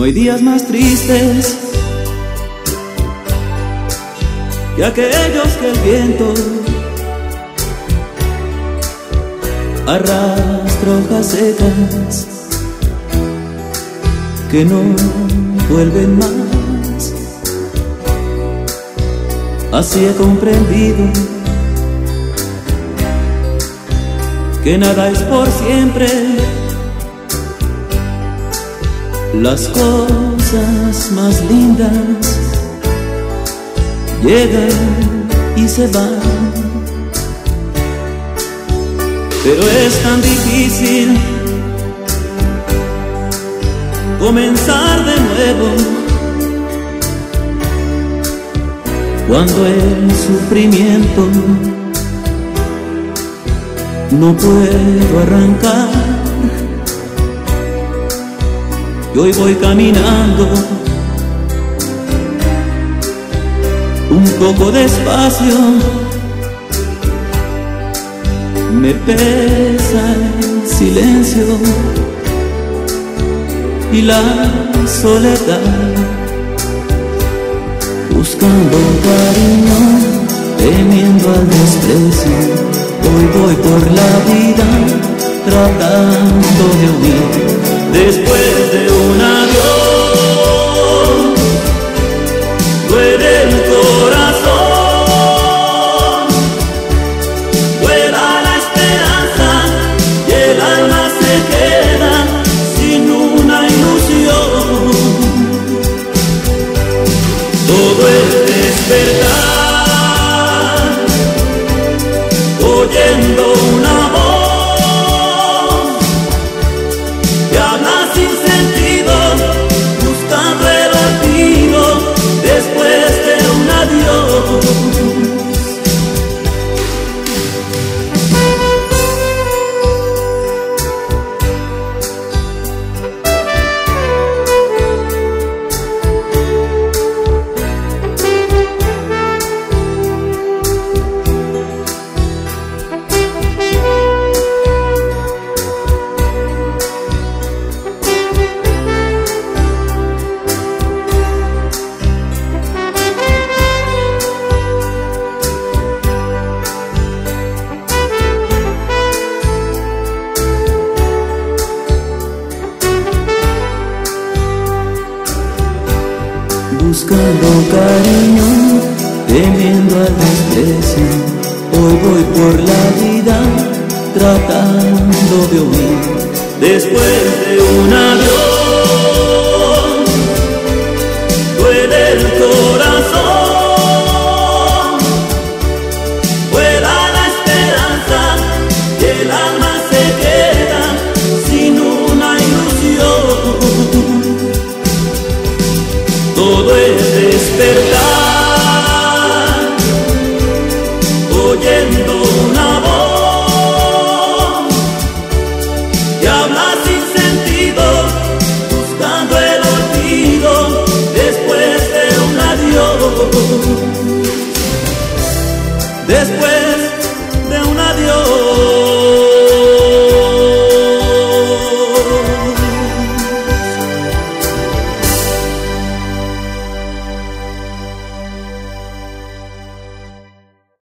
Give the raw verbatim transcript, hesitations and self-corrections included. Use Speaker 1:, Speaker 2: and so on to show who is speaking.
Speaker 1: hay días más tristes que aquellos que el viento arrastra hojas secas que no vuelven más. Así he comprendido que nada es por siempre. Las cosas más lindas llegan y se van, pero es tan difícil comenzar de nuevo cuando el sufrimiento no puedo arrancar. Y hoy voy caminando un poco despacio, me pesa el silencio y la soledad, buscando cariño, temiendo al desprecio. Hoy voy por la vida tratando de huir después de un adiós. Duele el corazón, vuela la esperanza y el alma se queda sin una ilusión. Todo es despertar, oyendo una voz que habla sin sentido, buscando el olvido después de un adiós. Buscando cariño, temiendo al desprecio. Hoy voy por la vida tratando de huir después de un adiós. Duele el corazón,